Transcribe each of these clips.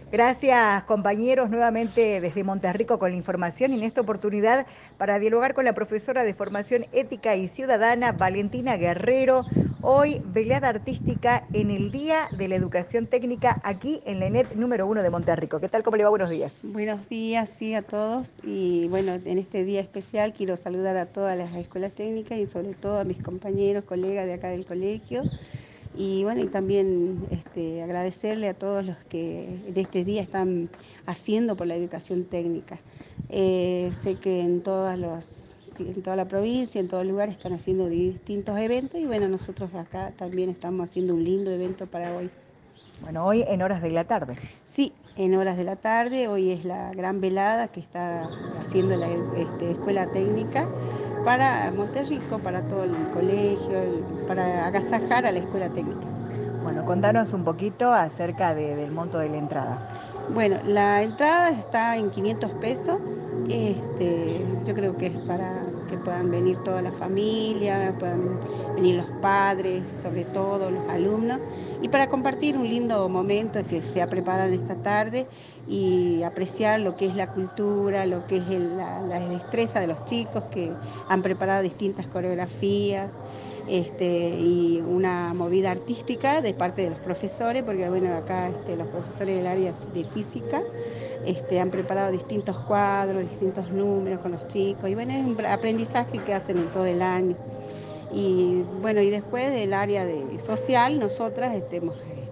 Gracias, compañeros, nuevamente desde Monterrico con la información y en esta oportunidad para dialogar con la profesora de Formación Ética y Ciudadana, Valentina Guerrero. Hoy, velada artística en el Día de la Educación Técnica aquí en la ENET número 1 de Monterrico. ¿Qué tal? ¿Cómo le va? Buenos días. Buenos días, sí, a todos. Y bueno, en este día especial quiero saludar a todas las escuelas técnicas y sobre todo a mis compañeros, colegas de acá del colegio. Y bueno, y también agradecerle a todos los que en este día están haciendo por la educación técnica. Sé que sí, en toda la provincia, en todo el lugar están haciendo distintos eventos y bueno, nosotros acá también estamos haciendo un lindo evento para hoy. Bueno, hoy en horas de la tarde. Sí, en horas de la tarde, hoy es la gran velada que está haciendo la escuela técnica para Monterrico, para todo el colegio, para agasajar a la escuela técnica. Bueno, contanos un poquito acerca del monto de la entrada. Bueno, la entrada está en 500 pesos. Yo creo que es para que puedan venir toda la familia, puedan venir los padres, sobre todo los alumnos, y para compartir un lindo momento que se ha preparado esta tarde y apreciar lo que es la cultura, lo que es la destreza de los chicos que han preparado distintas coreografías y una movida artística de parte de los profesores, porque bueno, acá los profesores del área de física han preparado distintos cuadros, distintos números con los chicos, y bueno, es un aprendizaje que hacen en todo el año. Y bueno, y después del área de social, nosotras hemos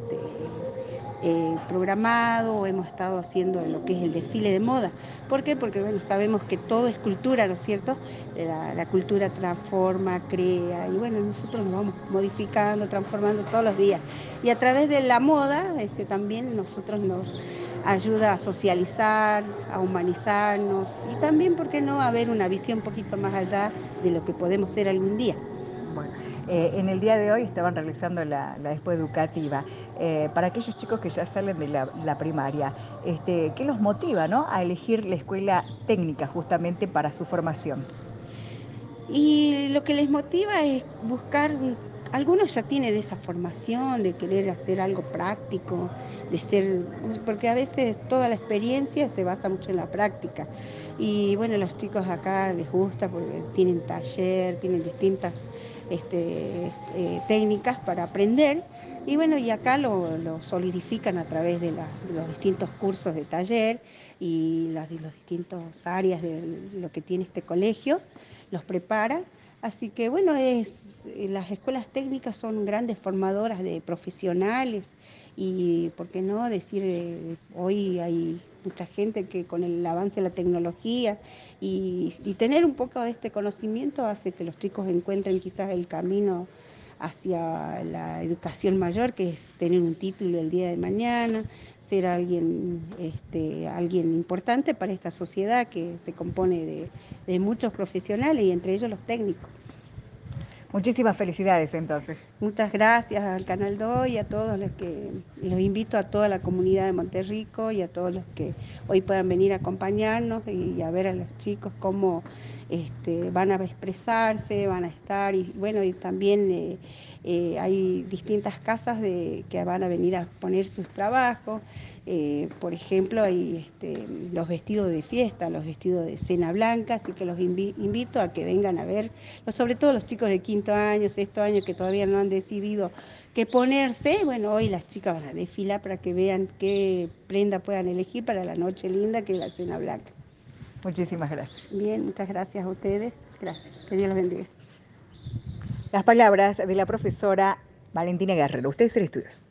programado o hemos estado haciendo lo que es el desfile de moda. ¿Por qué? Porque bueno, sabemos que todo es cultura, ¿no es cierto? La cultura transforma, crea y bueno, nosotros nos vamos modificando, transformando todos los días. Y a través de la moda también nosotros nos ayuda a socializar, a humanizarnos y también, ¿por qué no?, a ver una visión un poquito más allá de lo que podemos ser algún día. Bueno, en el día de hoy estaban realizando la expo educativa. Para aquellos chicos que ya salen de la primaria, ¿qué los motiva, no, a elegir la escuela técnica justamente para su formación? Y lo que les motiva es buscar, algunos ya tienen esa formación de querer hacer algo práctico, de ser, porque a veces toda la experiencia se basa mucho en la práctica. Y bueno, los chicos acá les gusta porque tienen taller, tienen distintas técnicas para aprender. Y bueno, y acá lo solidifican a través de los distintos cursos de taller y de las distintas áreas de lo que tiene este colegio los prepara. Así que bueno, las escuelas técnicas son grandes formadoras de profesionales y, ¿por qué no decir, hoy hay mucha gente que con el avance de la tecnología y tener un poco de este conocimiento hace que los chicos encuentren quizás el camino hacia la educación mayor, que es tener un título el día de mañana, ser alguien importante para esta sociedad que se compone de muchos profesionales y entre ellos los técnicos. Muchísimas felicidades entonces. Muchas gracias al Canal 2 y a todos los invito a toda la comunidad de Monterrico y a todos los que hoy puedan venir a acompañarnos y a ver a los chicos cómo van a expresarse, van a estar y bueno, y también hay distintas casas que van a venir a poner sus trabajos. Por ejemplo, hay los vestidos de fiesta, los vestidos de cena blanca, así que los invito a que vengan a ver, sobre todo los chicos de quinto año, sexto año, que todavía no han decidido qué ponerse. Bueno, hoy las chicas van a desfilar para que vean qué prenda puedan elegir para la noche linda que es la cena blanca. Muchísimas gracias. Bien, muchas gracias a ustedes. Gracias. Que Dios los bendiga. Las palabras de la profesora Valentina Guerrero. Ustedes en estudios.